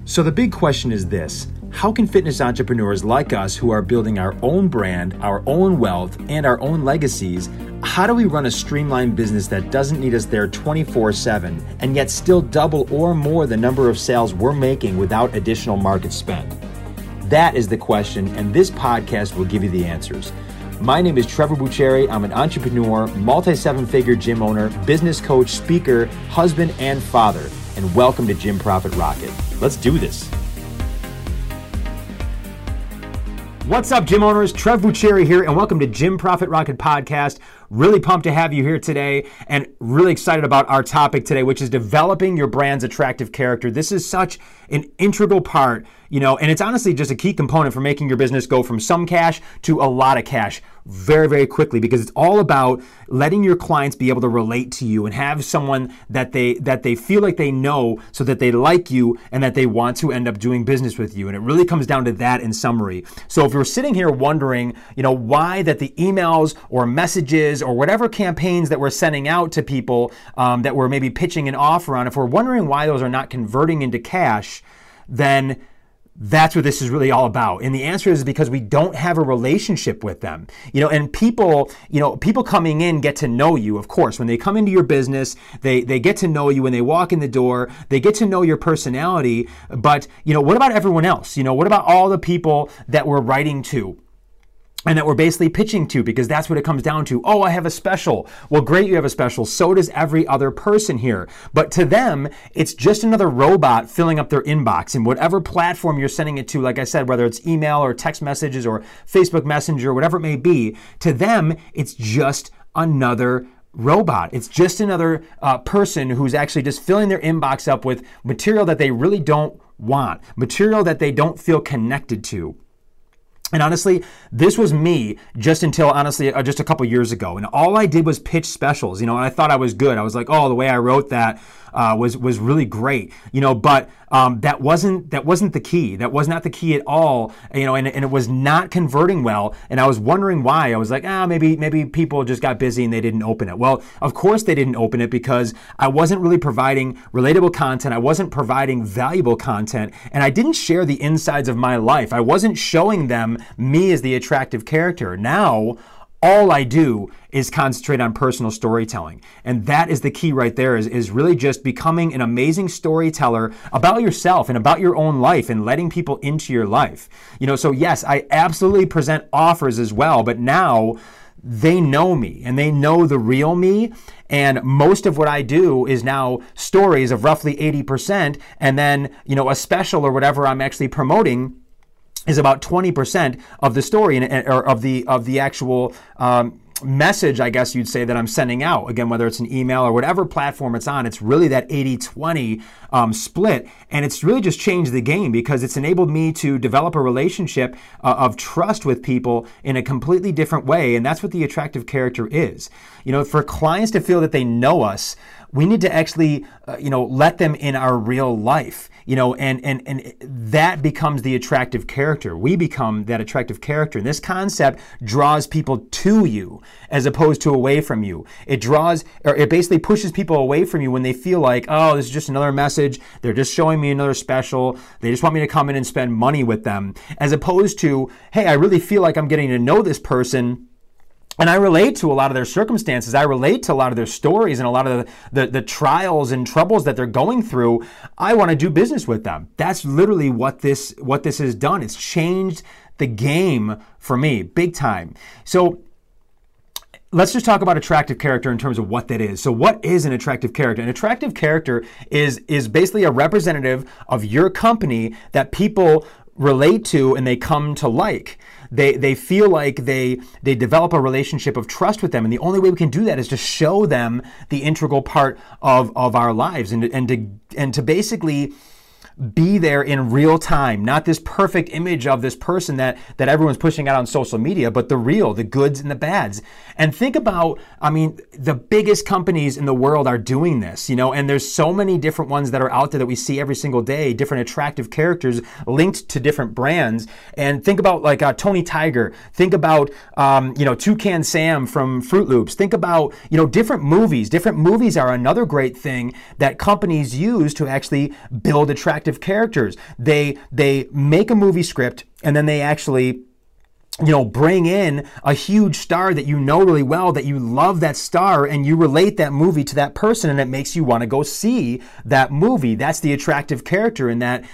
So the big question is this: how can fitness entrepreneurs like us who are building our own brand, our own wealth, and our own legacies, how do we run a streamlined business that doesn't need us there 24/7 and yet still double or more the number of sales we're making without additional market spend? That is the question, and this podcast will give you the answers. My name is Trevor Bucheri. I'm an entrepreneur, multi-seven-figure gym owner, business coach, speaker, husband, and father. And welcome to Gym Profit Rocket. Let's do this. What's up, gym owners? Trev Bucheri here, and welcome to Gym Profit Rocket Podcast. Really pumped to have you here today, and really excited about our topic today, which is developing your brand's attractive character. This is such an integral part, and it's honestly just a key component for making your business go from some cash to a lot of cash very, very quickly, because it's all about letting your clients be able to relate to you and have someone that they feel like they know, so that they like you and that they want to end up doing business with you. And it really comes down to that in summary. So if you're sitting here wondering, why that the emails or messages or whatever campaigns that we're sending out to people that we're maybe pitching an offer on, if we're wondering why those are not converting into cash, then that's what this is really all about. And the answer is because we don't have a relationship with them. And people coming in get to know you, of course. When they come into your business, they get to know you. When they walk in the door, they get to know your personality. But, what about everyone else? What about all the people that we're writing to and that we're basically pitching to? Because that's what it comes down to. Oh, I have a special. Well, great, you have a special. So does every other person here. But to them, it's just another robot filling up their inbox. And whatever platform you're sending it to, like I said, whether it's email or text messages or Facebook Messenger, whatever it may be, to them, it's just another robot. It's just another person who's actually just filling their inbox up with material that they really don't want, material that they don't feel connected to. And honestly, this was me just until, just a couple years ago. And all I did was pitch specials, and I thought I was good. I was like, oh, the way I wrote that was really great, but that wasn't the key. That was not the key at all, and it was not converting well. And I was wondering why. I was like, maybe people just got busy and they didn't open it. Well, of course they didn't open it, because I wasn't really providing relatable content. I wasn't providing valuable content, and I didn't share the insides of my life. I wasn't showing them me as the attractive character. Now, all I do is concentrate on personal storytelling. And that is the key right there, is really just becoming an amazing storyteller about yourself and about your own life and letting people into your life. So yes, I absolutely present offers as well, but now they know me and they know the real me. And most of what I do is now stories of roughly 80%. And then, a special or whatever I'm actually promoting is about 20% of the story or of the actual message, I guess you'd say, that I'm sending out. Again, whether it's an email or whatever platform it's on, it's really that 80-20 split. And it's really just changed the game, because it's enabled me to develop a relationship of trust with people in a completely different way. And that's what the attractive character is. For clients to feel that they know us, we need to actually, let them in our real life, and that becomes the attractive character. We become that attractive character. And this concept draws people to you as opposed to away from you. It basically pushes people away from you when they feel like, oh, this is just another message. They're just showing me another special. They just want me to come in and spend money with them, as opposed to, hey, I really feel like I'm getting to know this person, and I relate to a lot of their circumstances. I relate to a lot of their stories and a lot of the trials and troubles that they're going through. I want to do business with them. That's literally what this has done. It's changed the game for me, big time. So let's just talk about attractive character in terms of what that is. So what is an attractive character? An attractive character is basically a representative of your company that people relate to and they come to like. They feel like they develop a relationship of trust with them. And the only way we can do that is to show them the integral part of our lives and to basically be there in real time, not this perfect image of this person that everyone's pushing out on social media, but the real, the goods and the bads. And think about, the biggest companies in the world are doing this, and there's so many different ones that are out there that we see every single day, different attractive characters linked to different brands. And think about like Tony Tiger, think about, Toucan Sam from Fruit Loops, think about, different movies. Different movies are another great thing that companies use to actually build attractive attractive characters. They make a movie script and then they actually bring in a huge star that you know really well, that you love that star, and you relate that movie to that person, and it makes you want to go see that movie. That's the attractive character in that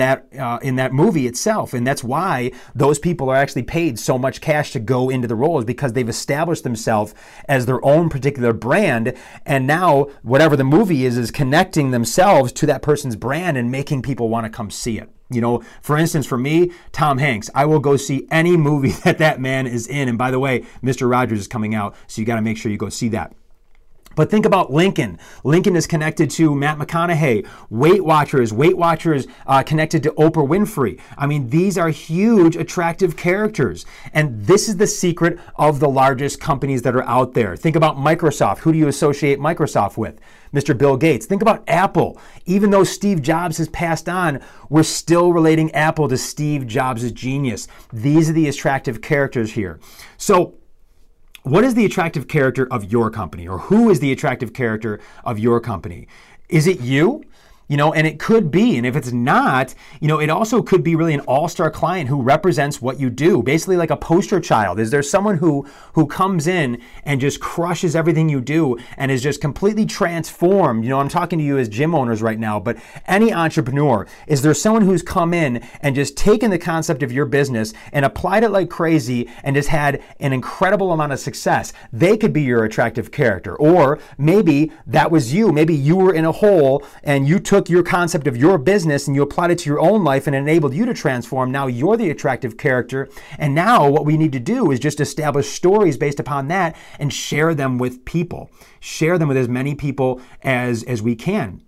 movie itself, and that's why those people are actually paid so much cash to go into the roles, because they've established themselves as their own particular brand, and now whatever the movie is connecting themselves to that person's brand and making people want to come see it. For instance, for me, Tom Hanks, I will go see any movie that man is in. And by the way, Mr. Rogers is coming out, so you got to make sure you go see that. But think about Lincoln. Lincoln is connected to Matt McConaughey. Weight Watchers connected to Oprah Winfrey. I mean, these are huge, attractive characters. And this is the secret of the largest companies that are out there. Think about Microsoft. Who do you associate Microsoft with? Mr. Bill Gates. Think about Apple. Even though Steve Jobs has passed on, we're still relating Apple to Steve Jobs' genius. These are the attractive characters here. So, what is the attractive character of your company? Or who is the attractive character of your company? Is it you? And it could be. And if it's not, it also could be really an all-star client who represents what you do, basically like a poster child. Is there someone who comes in and just crushes everything you do and is just completely transformed? I'm talking to you as gym owners right now, but any entrepreneur, is there someone who's come in and just taken the concept of your business and applied it like crazy and just had an incredible amount of success? They could be your attractive character. Or maybe that was you. Maybe you were in a hole and you took your concept of your business and you applied it to your own life and enabled you to transform. Now you're the attractive character. And now what we need to do is just establish stories based upon that and share them with people. Share them with as many people as we can.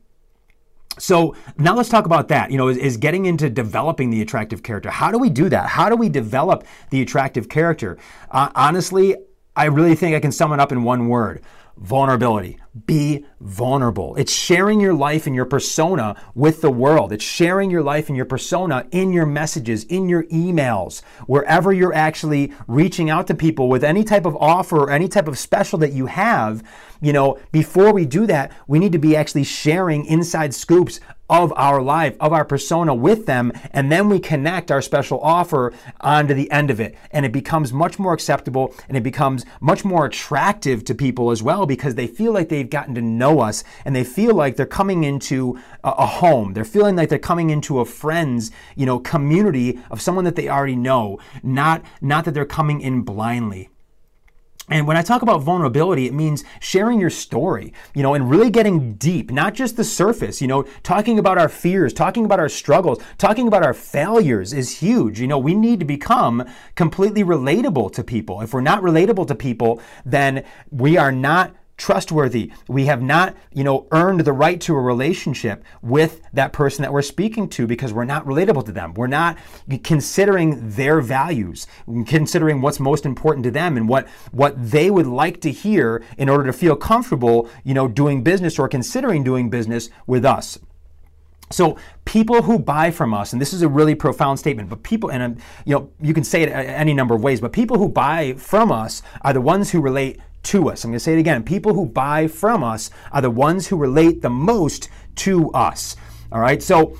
So now let's talk about that, is getting into developing the attractive character. How do we do that? How do we develop the attractive character? Honestly, I really think I can sum it up in one word: vulnerability. Be vulnerable. It's sharing your life and your persona with the world. It's sharing your life and your persona in your messages, in your emails, wherever you're actually reaching out to people with any type of offer or any type of special that you have. Before we do that, we need to be actually sharing inside scoops of our life, of our persona with them, and then we connect our special offer onto the end of it. And it becomes much more acceptable and it becomes much more attractive to people as well, because they feel like they've gotten to know us and they feel like they're coming into a home. They're feeling like they're coming into a friend's, community of someone that they already know, not that they're coming in blindly. And when I talk about vulnerability, it means sharing your story, and really getting deep, not just the surface, talking about our fears, talking about our struggles, talking about our failures is huge. We need to become completely relatable to people. If we're not relatable to people, then we are not trustworthy. We have not, earned the right to a relationship with that person that we're speaking to, because we're not relatable to them. We're not considering their values, considering what's most important to them and what they would like to hear in order to feel comfortable, doing business or considering doing business with us. So people who buy from us, and this is a really profound statement, but people, and you can say it any number of ways, but people who buy from us are the ones who relate to us. I'm going to say it again. People who buy from us are the ones who relate the most to us. All right. So,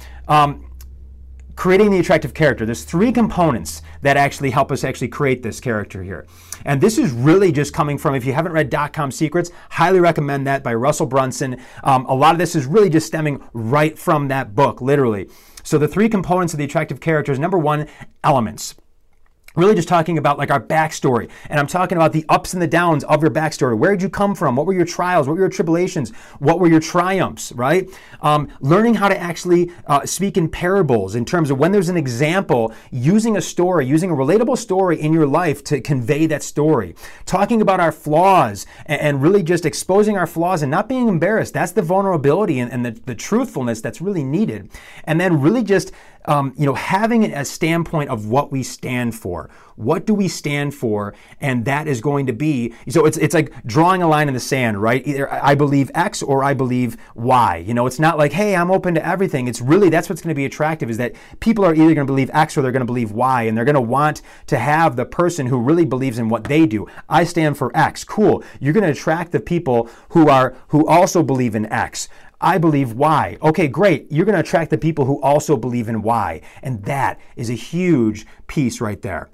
creating the attractive character, there's 3 components that actually help us actually create this character here. And this is really just coming from, if you haven't read .com Secrets, highly recommend that, by Russell Brunson. A lot of this is really just stemming right from that book, literally. So the 3 components of the attractive character is, number 1, elements. Really just talking about like our backstory. And I'm talking about the ups and the downs of your backstory. Where did you come from? What were your trials? What were your tribulations? What were your triumphs, right? Learning how to actually speak in parables, in terms of when there's an example, using a story, using a relatable story in your life to convey that story. Talking about our flaws and really just exposing our flaws and not being embarrassed. That's the vulnerability and the truthfulness that's really needed. And then really just having a standpoint of what we stand for. What do we stand for? And that is going to be, so it's like drawing a line in the sand, right? Either I believe X or I believe Y. It's not like, hey, I'm open to everything. It's really, that's what's going to be attractive, is that people are either going to believe X or they're going to believe Y, and they're going to want to have the person who really believes in what they do. I stand for X. Cool. You're going to attract the people who also believe in X. I believe Y. Okay, great. You're going to attract the people who also believe in Y. And that is a huge piece right there.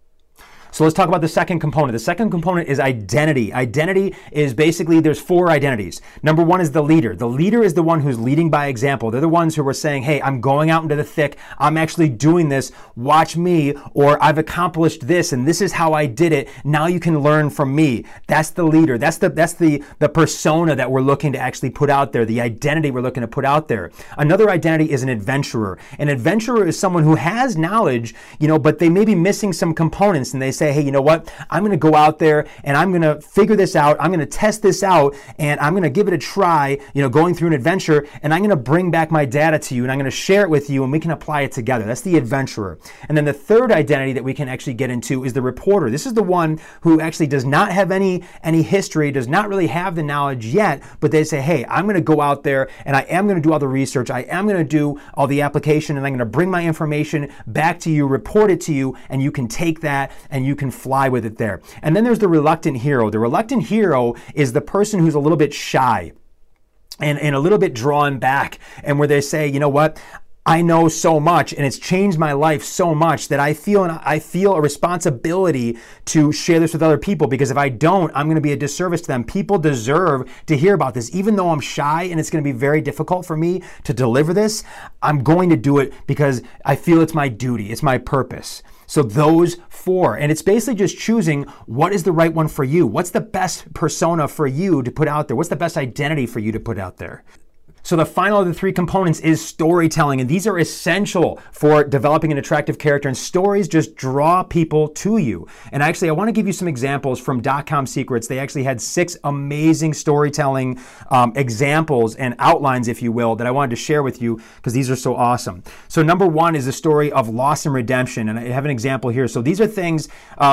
So let's talk about the second component. The second component is identity. Identity is basically, there's 4 identities. Number 1 is the leader. The leader is the one who's leading by example. They're the ones who are saying, hey, I'm going out into the thick. I'm actually doing this. Watch me. Or I've accomplished this and this is how I did it. Now you can learn from me. That's the leader. That's the persona that we're looking to actually put out there. The identity we're looking to put out there. Another identity is an adventurer. An adventurer is someone who has knowledge, but they may be missing some components, and they say, hey, you know what? I'm going to go out there and I'm going to figure this out. I'm going to test this out and I'm going to give it a try, going through an adventure, and I'm going to bring back my data to you and I'm going to share it with you and we can apply it together. That's the adventurer. And then the third identity that we can actually get into is the reporter. This is the one who actually does not have any history, does not really have the knowledge yet, but they say, hey, I'm going to go out there and I am going to do all the research. I am going to do all the application and I'm going to bring my information back to you, report it to you, and you can take that and you can fly with it there. And then there's the reluctant hero. The reluctant hero is the person who's a little bit shy and a little bit drawn back, and where they say, you know what? I know so much and it's changed my life so much that I feel a responsibility to share this with other people, because if I don't, I'm going to be a disservice to them. People deserve to hear about this. Even though I'm shy and it's going to be very difficult for me to deliver this, I'm going to do it because I feel it's my duty. It's my purpose. So those 4, and it's basically just choosing what is the right one for you. What's the best persona for you to put out there? What's the best identity for you to put out there? So the final of the 3 components is storytelling, and these are essential for developing an attractive character, and stories just draw people to you. And actually, I want to give you some examples from .com Secrets. They actually had 6 amazing storytelling examples and outlines, if you will, that I wanted to share with you because these are so awesome. So number 1 is the story of loss and redemption, and I have an example here. So these are things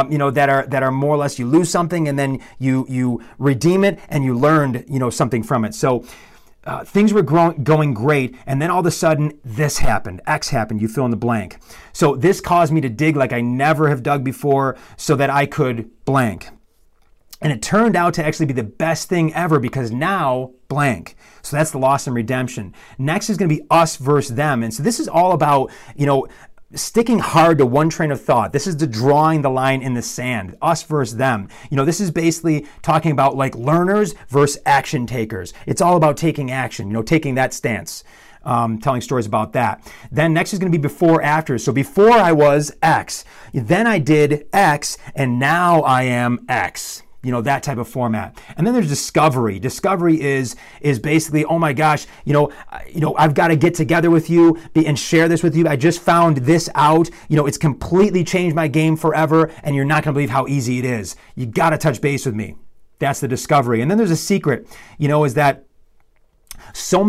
that are more or less, you lose something and then you redeem it and you learned something from it. So things were going great, and then all of a sudden, this happened. X happened. You fill in the blank. So this caused me to dig like I never have dug before so that I could blank. And it turned out to actually be the best thing ever because now blank. So that's the loss and redemption. Next is going to be us versus them. And so this is all about, sticking hard to one train of thought. This is the drawing the line in the sand, us versus them. This is basically talking about like learners versus action takers. It's all about taking action, taking that stance, telling stories about that. Then next is going to be before, after. So before I was X, then I did X, and now I am X. That type of format. And then there's discovery. Discovery is basically, oh my gosh, I've got to get together with you and share this with you. I just found this out. It's completely changed my game forever, and you're not going to believe how easy it is. You got to touch base with me. That's the discovery. And then there's a secret, is that so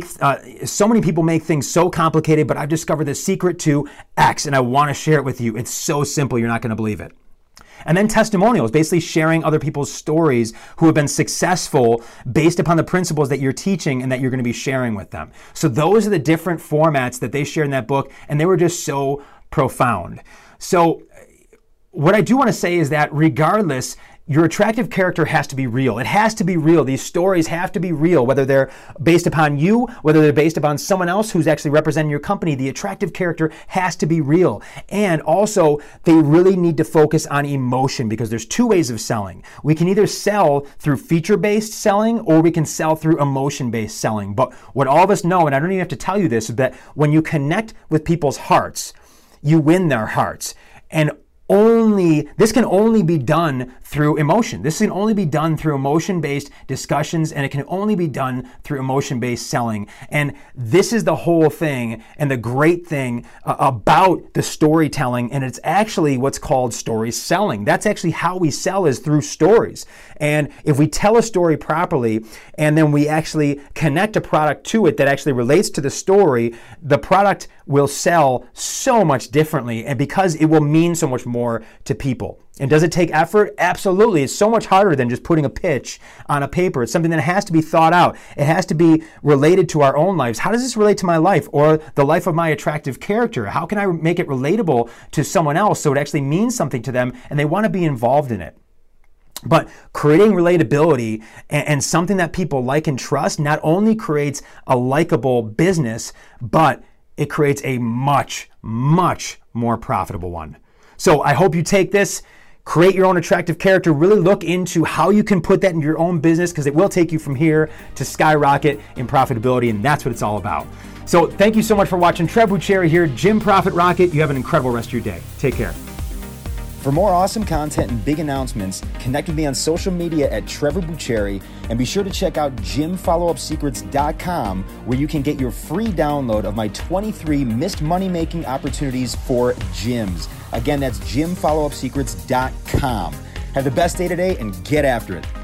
many people make things so complicated, but I've discovered the secret to X, and I want to share it with you. It's so simple, you're not going to believe it. And then testimonials, basically sharing other people's stories who have been successful based upon the principles that you're teaching and that you're going to be sharing with them. So those are the different formats that they shared in that book, and they were just so profound. So what I do want to say is that regardless, your attractive character has to be real. It has to be real. These stories have to be real, whether they're based upon you, whether they're based upon someone else who's actually representing your company. The attractive character has to be real. And also, they really need to focus on emotion, because there's 2 ways of selling. We can either sell through feature-based selling, or we can sell through emotion-based selling. But what all of us know, and I don't even have to tell you this, is that when you connect with people's hearts, you win their hearts. And this can only be done through emotion. This can only be done through emotion-based discussions, and it can only be done through emotion-based selling. And this is the whole thing and the great thing about the storytelling, and it's actually what's called story selling. That's actually how we sell, is through stories. And if we tell a story properly and then we actually connect a product to it that actually relates to the story, the product will sell so much differently, and because it will mean so much more to people. And does it take effort? Absolutely. It's so much harder than just putting a pitch on a paper. It's something that has to be thought out. It has to be related to our own lives. How does this relate to my life or the life of my attractive character? How can I make it relatable to someone else so it actually means something to them and they want to be involved in it? But creating relatability and something that people like and trust not only creates a likable business, but it creates a much, much more profitable one. So I hope you take this, create your own attractive character, really look into how you can put that in your own business, because it will take you from here to skyrocket in profitability, and that's what it's all about. So thank you so much for watching. Trev Bucherri here, Gym Profit Rocket. You have an incredible rest of your day. Take care. For more awesome content and big announcements, connect with me on social media at Trevor Bucherri, and be sure to check out gymfollowupsecrets.com, where you can get your free download of my 23 missed money-making opportunities for gyms. Again, that's gymfollowupsecrets.com. Have the best day today and get after it.